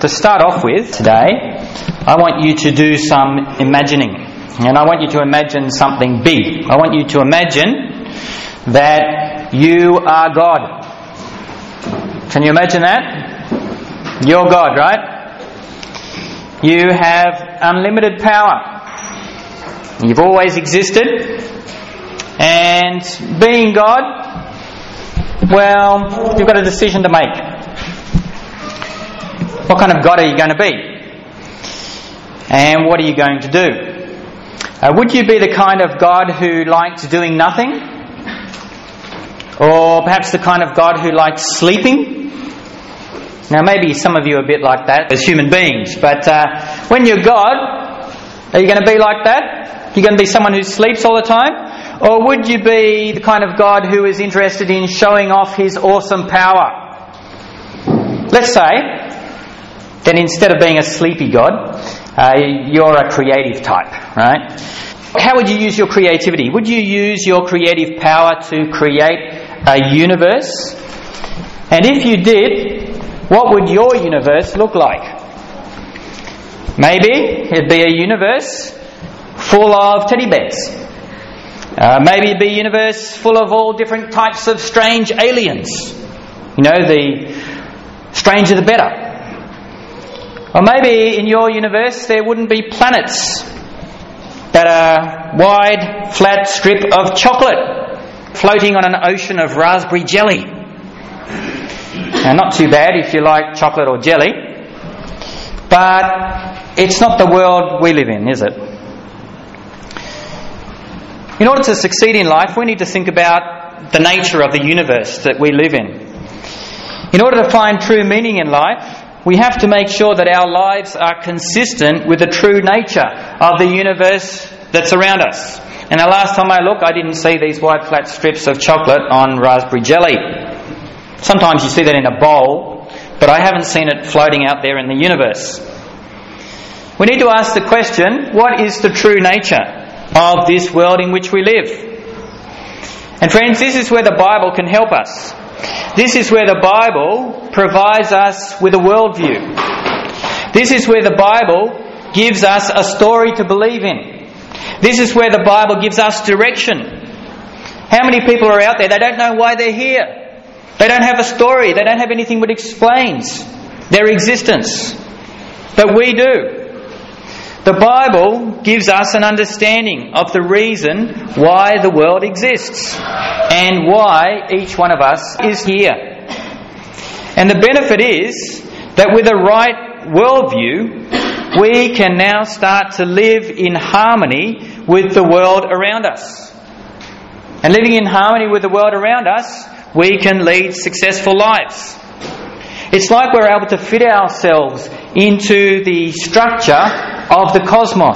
To start off with today, I want you to do some imagining. And I want you to imagine something big. I want you to imagine that you are God. Can you imagine that? You're God, right? You have unlimited power. You've always existed. And being God, well, you've got a decision to make. What kind of God are you going to be? And what are you going to do? Would you be the kind of God who liked doing nothing? Or perhaps the kind of God who liked sleeping? Now maybe some of you are a bit like that as human beings, but when you're God, are you going to be like that? You're going to be someone who sleeps all the time? Or would you be the kind of God who is interested in showing off His awesome power? Let's say then instead of being a sleepy God, you're a creative type, right? How would you use your creativity? Would you use your creative power to create a universe? And if you did, what would your universe look like? Maybe it'd be a universe full of teddy bears. Maybe it'd be a universe full of all different types of strange aliens. You know, the stranger the better. Or maybe in your universe there wouldn't be planets, but a wide, flat strip of chocolate floating on an ocean of raspberry jelly. Now, not too bad if you like chocolate or jelly, but it's not the world we live in, is it? In order to succeed in life, we need to think about the nature of the universe that we live in. In order to find true meaning in life, we have to make sure that our lives are consistent with the true nature of the universe that's around us. And the last time I looked, I didn't see these wide flat strips of chocolate on raspberry jelly. Sometimes you see that in a bowl, but I haven't seen it floating out there in the universe. We need to ask the question, what is the true nature of this world in which we live? And friends, this is where the Bible can help us. This is where the Bible provides us with a worldview. This is where the Bible gives us a story to believe in. This is where the Bible gives us direction. How many people are out there, they don't know why they're here. They don't have a story. They don't have anything that explains their existence. But we do. The Bible gives us an understanding of the reason why the world exists and why each one of us is here. And the benefit is that with a right worldview, we can now start to live in harmony with the world around us. And living in harmony with the world around us, we can lead successful lives. It's like we're able to fit ourselves into the structure of the cosmos.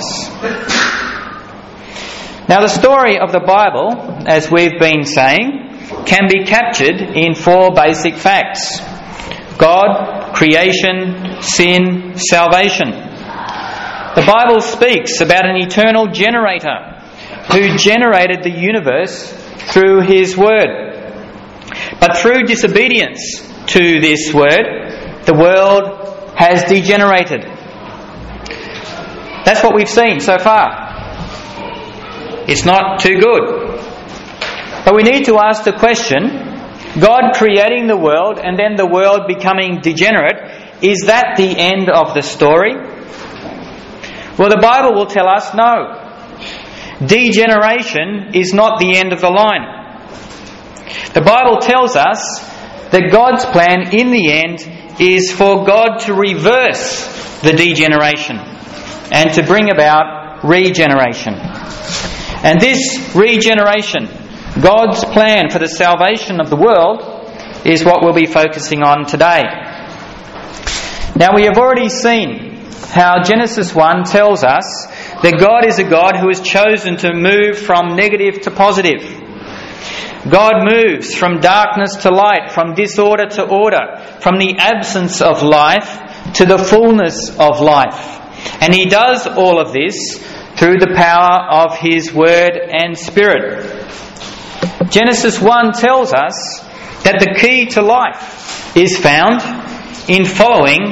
Now, the story of the Bible, as we've been saying, can be captured in 4 basic facts: God, creation, sin, salvation. The Bible speaks about an eternal generator who generated the universe through His Word. But through disobedience to this Word, the world has degenerated. That's what we've seen so far. It's not too good. But we need to ask the question, God creating the world and then the world becoming degenerate, is that the end of the story? Well, the Bible will tell us no. Degeneration is not the end of the line. The Bible tells us that God's plan in the end is for God to reverse the degeneration and to bring about regeneration. And this regeneration, God's plan for the salvation of the world, is what we'll be focusing on today. Now, we have already seen how Genesis 1 tells us that God is a God who has chosen to move from negative to positive. God moves from darkness to light, from disorder to order, from the absence of life to the fullness of life. And He does all of this through the power of His Word and Spirit. Genesis 1 tells us that the key to life is found in following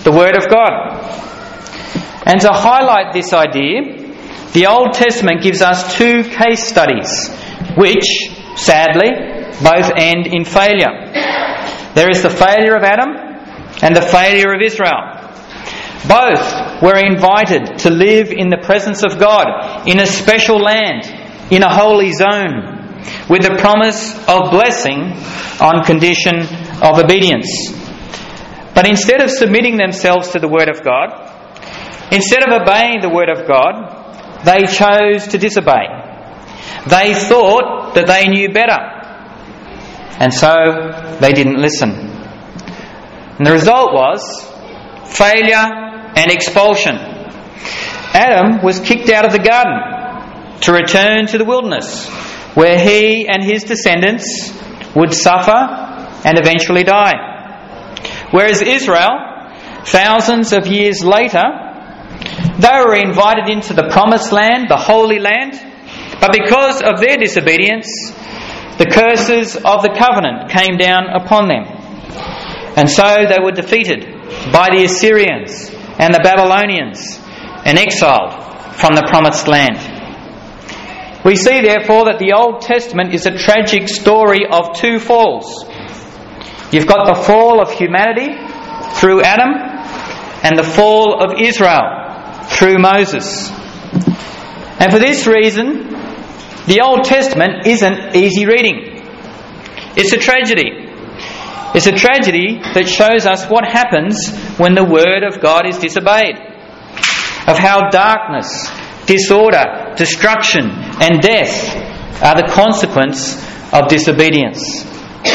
the Word of God. And to highlight this idea, the Old Testament gives us two case studies, which, sadly, both end in failure. There is the failure of Adam and the failure of Israel. Both were invited to live in the presence of God, in a special land, in a holy zone, with the promise of blessing on condition of obedience. But instead of submitting themselves to the Word of God, instead of obeying the Word of God, they chose to disobey. They thought that they knew better, and so they didn't listen. And the result was failure and expulsion. Adam was kicked out of the garden to return to the wilderness, where he and his descendants would suffer and eventually die. Whereas Israel, thousands of years later, they were invited into the promised land, the Holy Land, but because of their disobedience, the curses of the covenant came down upon them. And so they were defeated by the Assyrians and the Babylonians and exiled from the promised land. We see therefore that the Old Testament is a tragic story of two falls. You've got the fall of humanity through Adam and the fall of Israel through Moses. And for this reason, the Old Testament isn't easy reading. It's a tragedy. It's a tragedy that shows us what happens when the Word of God is disobeyed, of how darkness, disorder, destruction and death are the consequence of disobedience.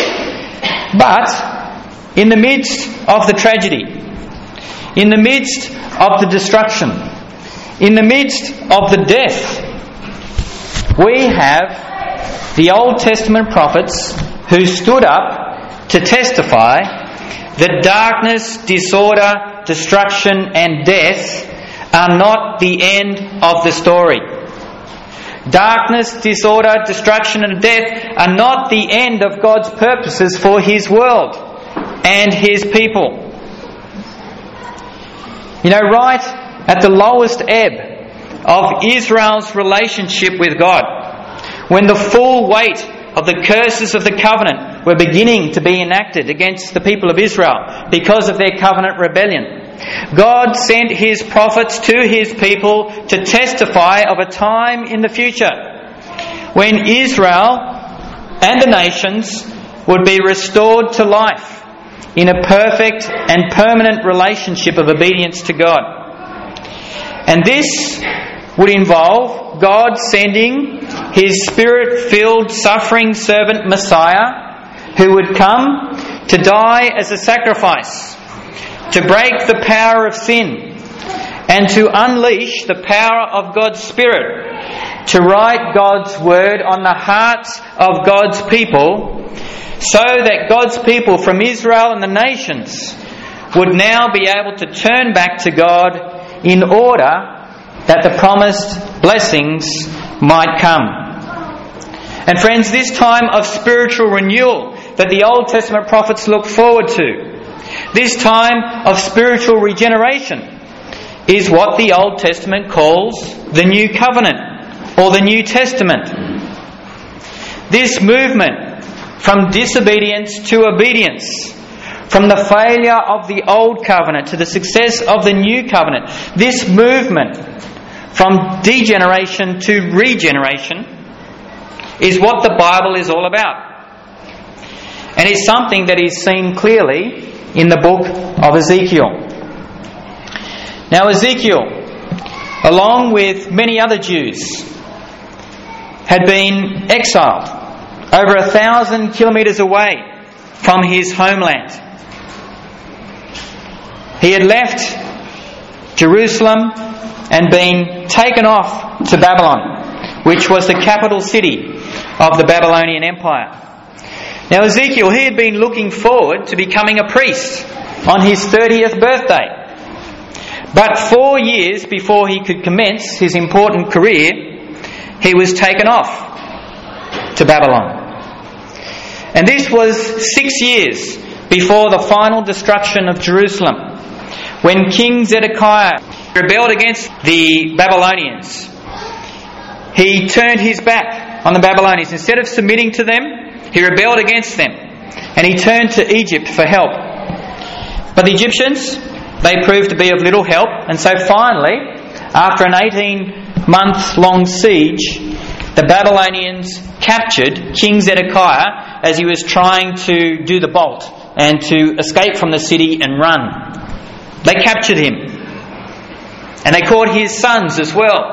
But in the midst of the tragedy, in the midst of the destruction, in the midst of the death, we have the Old Testament prophets who stood up to testify that darkness, disorder, destruction and death are not the end of the story. Darkness, disorder, destruction and death are not the end of God's purposes for His world and His people. You know, right at the lowest ebb of Israel's relationship with God, when the full weight of the curses of the covenant were beginning to be enacted against the people of Israel because of their covenant rebellion, God sent His prophets to His people to testify of a time in the future when Israel and the nations would be restored to life in a perfect and permanent relationship of obedience to God. And this would involve God sending His Spirit-filled suffering servant Messiah, who would come to die as a sacrifice, to break the power of sin and to unleash the power of God's Spirit, to write God's Word on the hearts of God's people, so that God's people from Israel and the nations would now be able to turn back to God in order that the promised blessings might come. And friends, this time of spiritual renewal that the Old Testament prophets look forward to, this time of spiritual regeneration, is what the Old Testament calls the New Covenant or the New Testament. This movement from disobedience to obedience, from the failure of the Old Covenant to the success of the New Covenant, this movement from degeneration to regeneration is what the Bible is all about. And it's something that is seen clearly in the book of Ezekiel. Now Ezekiel, along with many other Jews, had been exiled over 1,000 kilometres away from his homeland. He had left Jerusalem and been taken off to Babylon, which was the capital city of the Babylonian Empire. Now Ezekiel, he had been looking forward to becoming a priest on his 30th birthday. But 4 years before he could commence his important career, he was taken off to Babylon. And this was 6 years before the final destruction of Jerusalem, when King Zedekiah rebelled against the Babylonians, he turned his back on the Babylonians. Instead of submitting to them, he rebelled against them, and he turned to Egypt for help. But the Egyptians, they proved to be of little help, and so finally, after an 18-month-long siege, the Babylonians captured King Zedekiah as he was trying to do the bolt and to escape from the city and run. They captured him, and they caught his sons as well.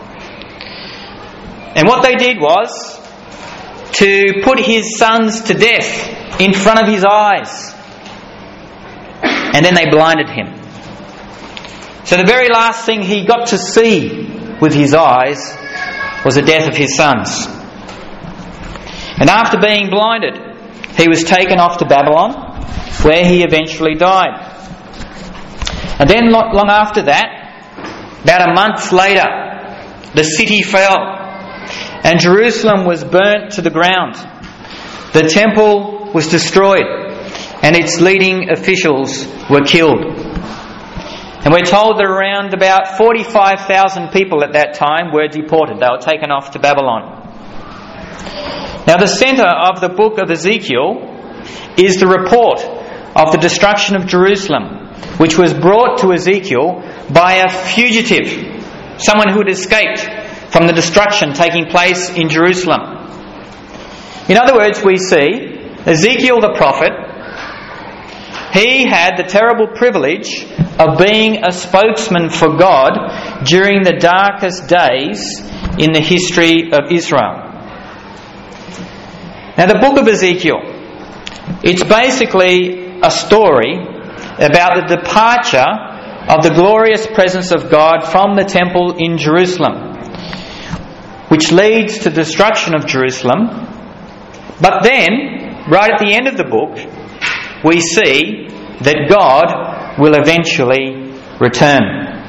And what they did was to put his sons to death in front of his eyes. And then they blinded him. So the very last thing he got to see with his eyes was the death of his sons. And after being blinded, he was taken off to Babylon, where he eventually died. And then not long after that, about a month later, the city fell, and Jerusalem was burnt to the ground. The temple was destroyed, and its leading officials were killed. And we're told that around about 45,000 people at that time were deported. They were taken off to Babylon. Now, the centre of the book of Ezekiel is the report of the destruction of Jerusalem, which was brought to Ezekiel by a fugitive, someone who had escaped from the destruction taking place in Jerusalem. In other words, we see Ezekiel the prophet, he had the terrible privilege of being a spokesman for God during the darkest days in the history of Israel. Now, the book of Ezekiel, it's basically a story about the departure of the glorious presence of God from the temple in Jerusalem, which leads to destruction of Jerusalem. But then, right at the end of the book, we see that God will eventually return.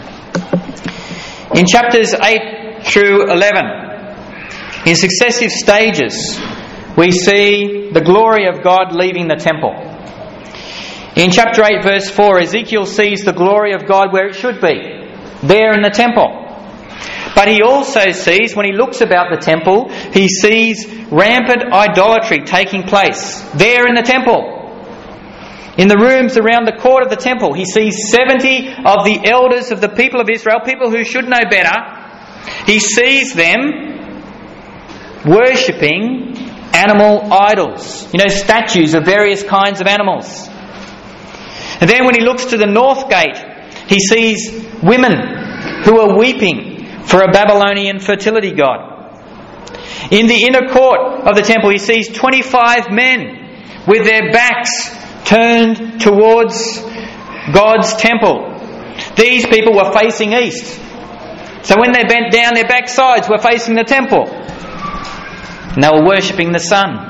In chapters 8 through 11, in successive stages, we see the glory of God leaving the temple. In chapter 8 verse 4, Ezekiel sees the glory of God where it should be, there in the temple. But he also sees, when he looks about the temple, he sees rampant idolatry taking place there in the temple. In the rooms around the court of the temple, he sees 70 of the elders of the people of Israel, people who should know better. He sees them worshipping animal idols, statues of various kinds of animals. And then when he looks to the north gate, he sees women who are weeping for a Babylonian fertility god. In the inner court of the temple, he sees 25 men with their backs turned towards God's temple. These people were facing east. So when they bent down, their backsides were facing the temple. And they were worshipping the sun.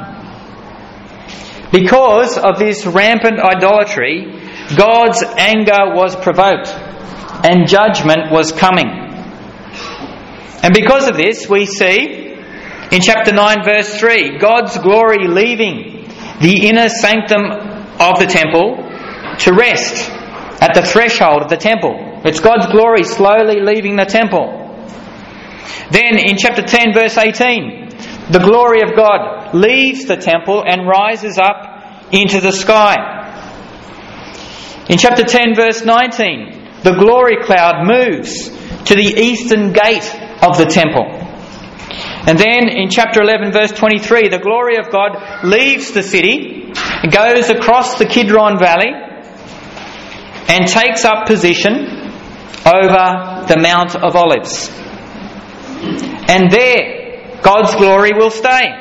Because of this rampant idolatry, God's anger was provoked and judgment was coming. And because of this, we see in chapter 9 verse 3, God's glory leaving the inner sanctum of the temple to rest at the threshold of the temple. It's God's glory slowly leaving the temple. Then in chapter 10 verse 18, the glory of God leaves the temple and rises up into the sky. In chapter 10 verse 19, the glory cloud moves to the eastern gate of the temple. And then in chapter 11 verse 23, the glory of God leaves the city, goes across the Kidron Valley and takes up position over the Mount of Olives. And there God's glory will stay.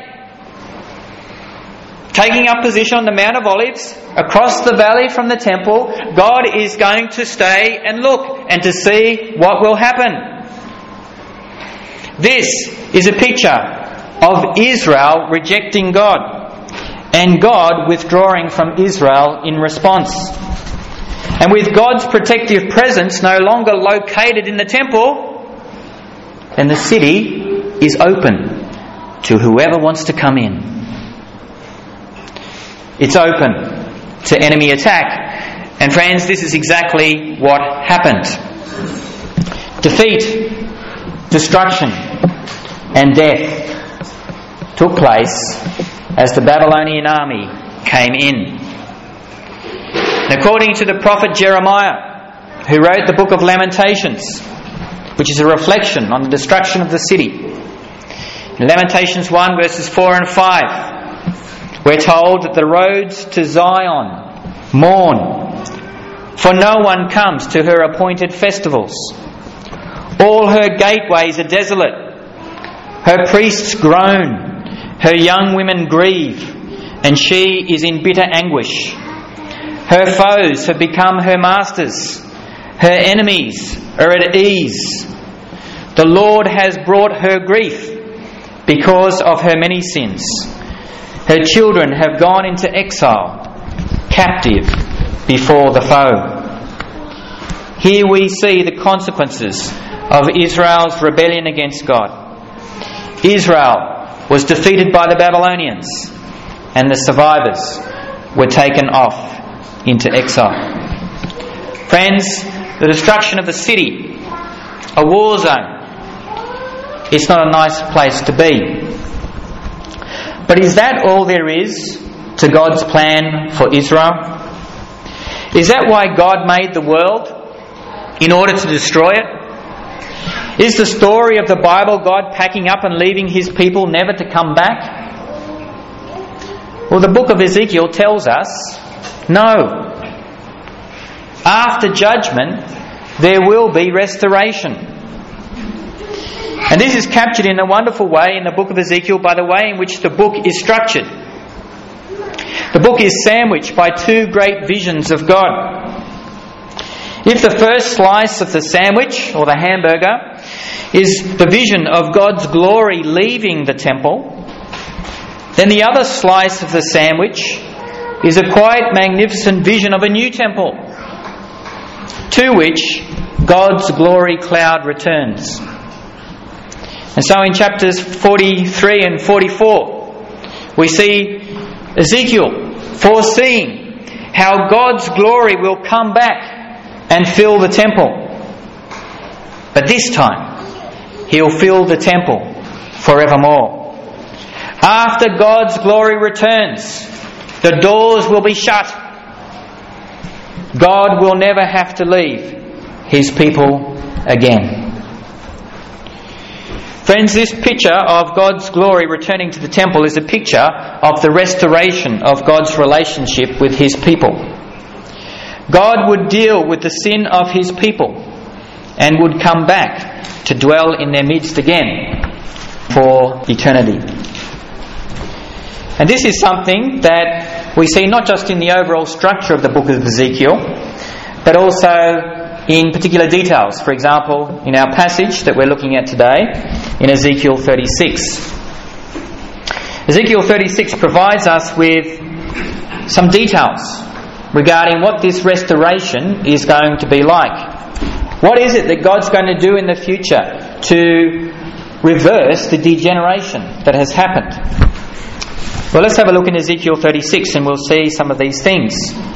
Taking up position on the Mount of Olives, across the valley from the temple, God is going to stay and look and to see what will happen. This is a picture of Israel rejecting God and God withdrawing from Israel in response. And with God's protective presence no longer located in the temple, then the city is open to whoever wants to come in. It's open to enemy attack. And friends, this is exactly what happened. Defeat, destruction, and death took place as the Babylonian army came in. And according to the prophet Jeremiah, who wrote the book of Lamentations, which is a reflection on the destruction of the city, in Lamentations 1 verses 4 and 5, we're told that the roads to Zion mourn, for no one comes to her appointed festivals. All her gateways are desolate. Her priests groan. Her young women grieve, and she is in bitter anguish. Her foes have become her masters. Her enemies are at ease. The Lord has brought her grief because of her many sins. Her children have gone into exile, captive before the foe. Here we see the consequences of Israel's rebellion against God. Israel was defeated by the Babylonians, and the survivors were taken off into exile. Friends, the destruction of the city, a war zone, it's not a nice place to be. But is that all there is to God's plan for Israel? Is that why God made the world? In order to destroy it? Is the story of the Bible God packing up and leaving His people never to come back? Well, the book of Ezekiel tells us, no. After judgment, there will be restoration. And this is captured in a wonderful way in the book of Ezekiel by the way in which the book is structured. The book is sandwiched by two great visions of God. If the first slice of the sandwich, or the hamburger, is the vision of God's glory leaving the temple, then the other slice of the sandwich is a quite magnificent vision of a new temple, to which God's glory cloud returns. And so in chapters 43 and 44, we see Ezekiel foreseeing how God's glory will come back and fill the temple. But this time, He'll fill the temple forevermore. After God's glory returns, the doors will be shut. God will never have to leave His people again. Friends, this picture of God's glory returning to the temple is a picture of the restoration of God's relationship with His people. God would deal with the sin of His people and would come back to dwell in their midst again for eternity. And this is something that we see not just in the overall structure of the book of Ezekiel, but also in particular details. For example, in our passage that we're looking at today, in Ezekiel 36. Ezekiel 36 provides us with some details regarding what this restoration is going to be like. What is it that God's going to do in the future to reverse the degeneration that has happened? Well, let's have a look in Ezekiel 36 and we'll see some of these things.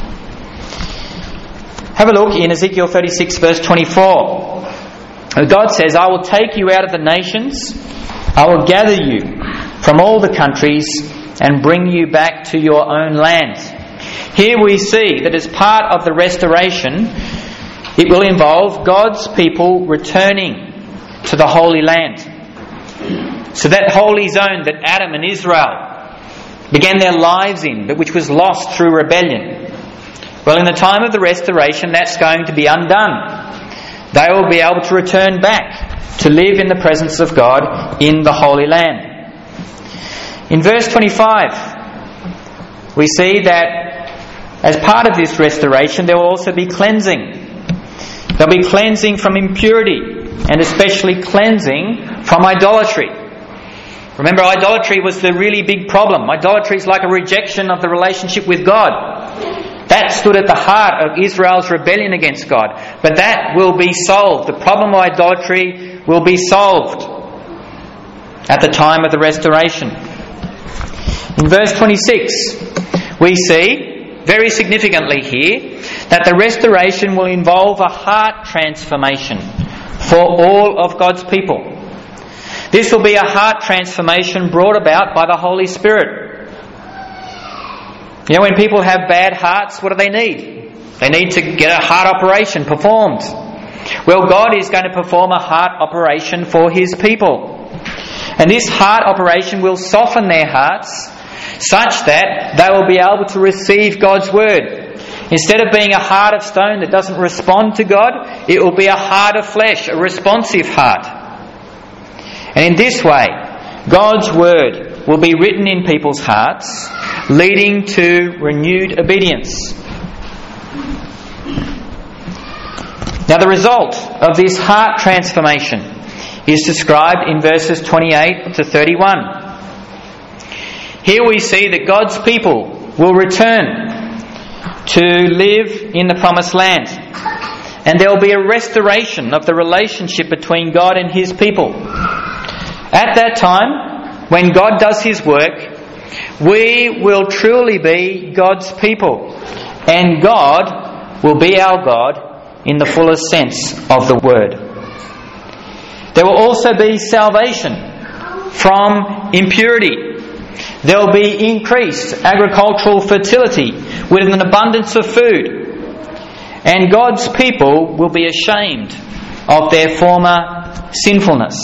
Have a look in Ezekiel 36 verse 24. God says, I will take you out of the nations, I will gather you from all the countries and bring you back to your own land. Here we see that as part of the restoration, it will involve God's people returning to the Holy Land. So that holy zone that Adam and Israel began their lives in, but which was lost through rebellion. Well, in the time of the restoration, that's going to be undone. They will be able to return back to live in the presence of God in the Holy Land. In verse 25, we see that as part of this restoration, there will also be cleansing. There'll be cleansing from impurity, and especially cleansing from idolatry. Remember, idolatry was the really big problem. Idolatry is like a rejection of the relationship with God. That stood at the heart of Israel's rebellion against God. But that will be solved. The problem of idolatry will be solved at the time of the restoration. In verse 26, we see, very significantly here, that the restoration will involve a heart transformation for all of God's people. This will be a heart transformation brought about by the Holy Spirit. You know, when people have bad hearts, what do they need? They need to get a heart operation performed. Well, God is going to perform a heart operation for His people. And this heart operation will soften their hearts such that they will be able to receive God's Word. Instead of being a heart of stone that doesn't respond to God, it will be a heart of flesh, a responsive heart. And in this way, God's Word will be written in people's hearts, leading to renewed obedience. Now, the result of this heart transformation is described in verses 28 to 31. Here we see that God's people will return to live in the promised land, and there will be a restoration of the relationship between God and His people. At that time, when God does His work, we will truly be God's people, and God will be our God in the fullest sense of the word. There will also be salvation from impurity. There will be increased agricultural fertility with an abundance of food. And God's people will be ashamed of their former sinfulness.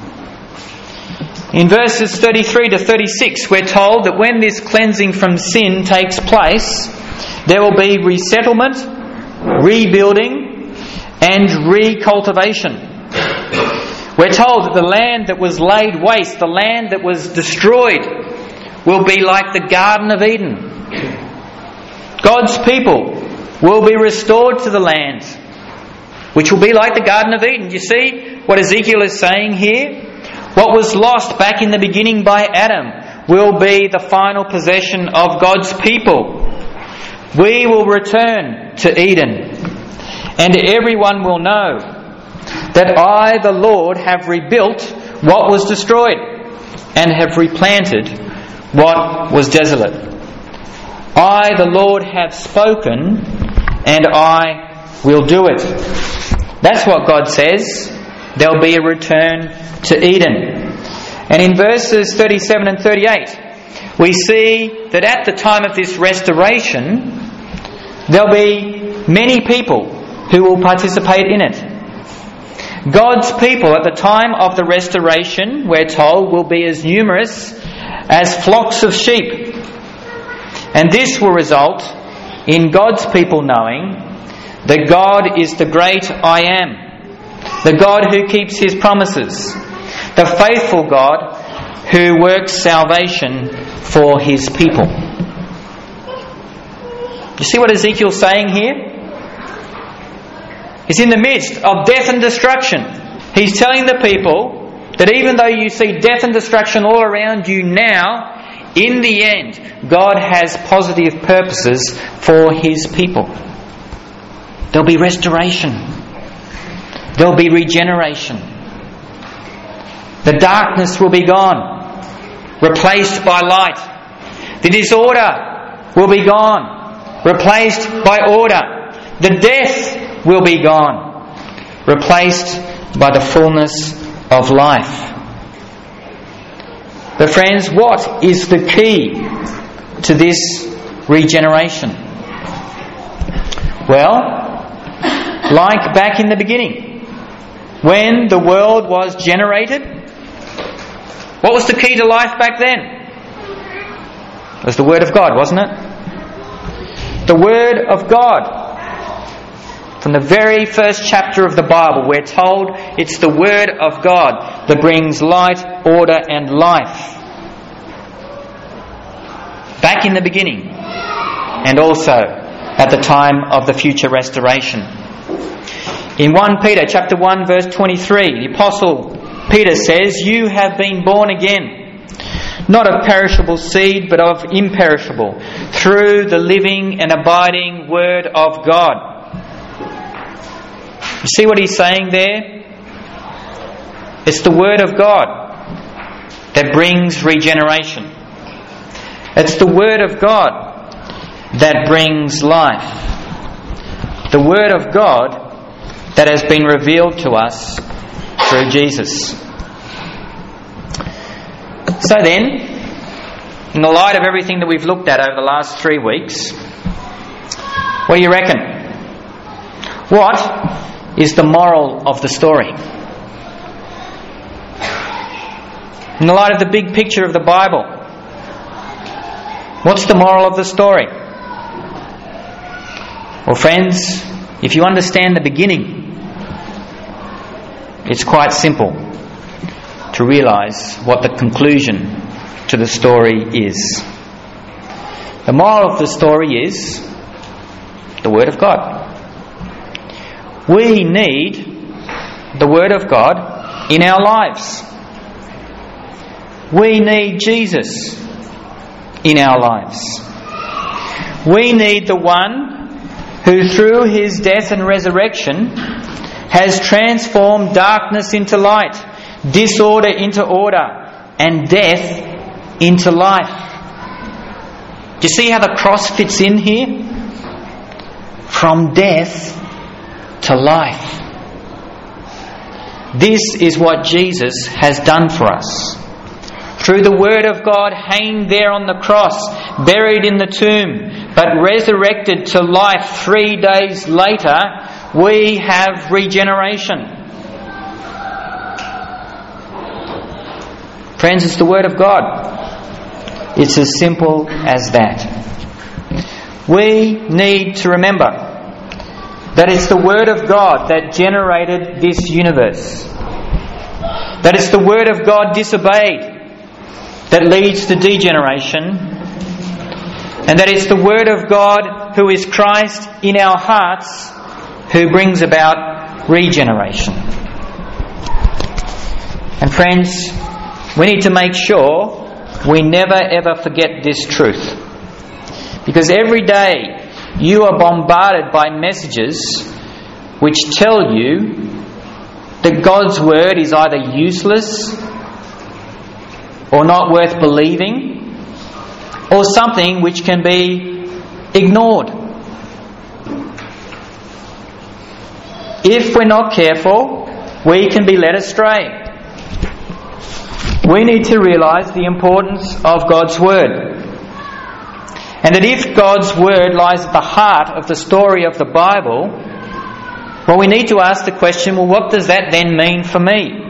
In verses 33 to 36, we're told that when this cleansing from sin takes place, there will be resettlement, rebuilding, and recultivation. We're told that the land that was laid waste, the land that was destroyed, will be like the Garden of Eden. God's people will be restored to the land, which will be like the Garden of Eden. You see what Ezekiel is saying here? What was lost back in the beginning by Adam will be the final possession of God's people. We will return to Eden, and everyone will know that I, the Lord, have rebuilt what was destroyed and have replanted what was desolate. I, the Lord, have spoken, and I will do it. That's what God says. There'll be a return to Eden. And in verses 37 and 38, we see that at the time of this restoration, there'll be many people who will participate in it. God's people at the time of the restoration, we're told, will be as numerous as flocks of sheep. And this will result in God's people knowing that God is the great I am, the God who keeps His promises, the faithful God who works salvation for His people. You see what Ezekiel's saying here? He's in the midst of death and destruction. He's telling the people that even though you see death and destruction all around you now, in the end, God has positive purposes for His people. There'll be restoration. There'll be regeneration. The darkness will be gone, replaced by light. The disorder will be gone, replaced by order. The death will be gone, replaced by the fullness of life. But friends, what is the key to this regeneration? Well, like back in the beginning, when the world was generated, what was the key to life back then? It was the Word of God, wasn't it? The Word of God. From the very first chapter of the Bible, we're told it's the Word of God that brings light, order, and life. Back in the beginning, and also at the time of the future restoration. In 1 Peter chapter 1 verse 23, the Apostle Peter says, "You have been born again, not of perishable seed, but of imperishable, through the living and abiding Word of God." You see what he's saying there? It's the Word of God that brings regeneration. It's the Word of God that brings life. the Word of God that has been revealed to us through Jesus. So then, in the light of everything that we've looked at over the last 3 weeks, what do you reckon? What is the moral of the story? In the light of the big picture of the Bible, what's the moral of the story? Well, friends, if you understand the beginning, it's quite simple to realise what the conclusion to the story is. The moral of the story is the Word of God. We need the Word of God in our lives. We need Jesus in our lives. We need the one who through His death and resurrection has transformed darkness into light, disorder into order, and death into life. Do you see how the cross fits in here? From death to life. This is what Jesus has done for us. Through the Word of God hanged there on the cross, buried in the tomb, but resurrected to life 3 days later, we have regeneration. Friends, it's the Word of God. It's as simple as that. We need to remember that it's the Word of God that generated this universe. That it's the Word of God disobeyed that leads to degeneration, and that it's the Word of God who is Christ in our hearts who brings about regeneration. And friends, we need to make sure we never ever forget this truth, because every day you are bombarded by messages which tell you that God's Word is either useless or not worth believing, or something which can be ignored. If we're not careful, we can be led astray. We need to realise the importance of God's Word. And that if God's Word lies at the heart of the story of the Bible, well, we need to ask the question, well, what does that then mean for me?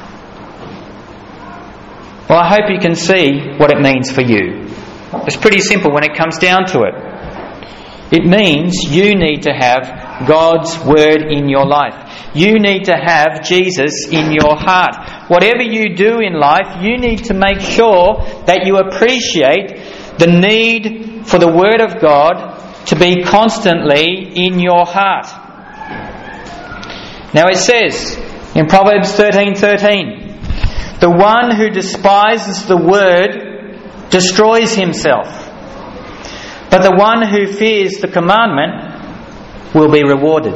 Well, I hope you can see what it means for you. It's pretty simple when it comes down to it. It means you need to have God's Word in your life. You need to have Jesus in your heart. Whatever you do in life, you need to make sure that you appreciate the need for the Word of God to be constantly in your heart. Now it says in Proverbs 13:13, the one who despises the Word destroys himself, but the one who fears the commandment will be rewarded.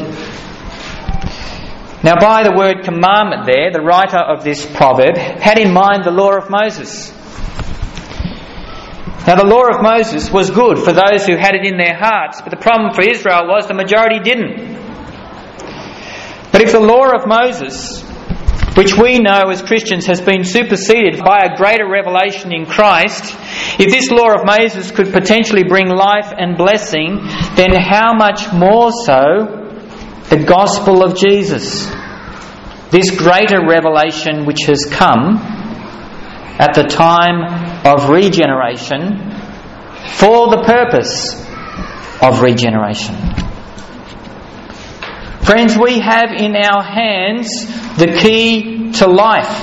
Now, by the word commandment there, the writer of this proverb had in mind the law of Moses. Now, the law of Moses was good for those who had it in their hearts, but the problem for Israel was the majority didn't. But if the law of Moses, which we know as Christians has been superseded by a greater revelation in Christ, if this law of Moses could potentially bring life and blessing, then how much more so the gospel of Jesus, this greater revelation which has come at the time of regeneration for the purpose of regeneration. Friends, we have in our hands the key to life.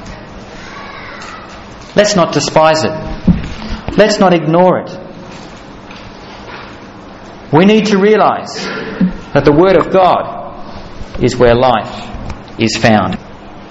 Let's not despise it. Let's not ignore it. We need to realise that the Word of God is where life is found.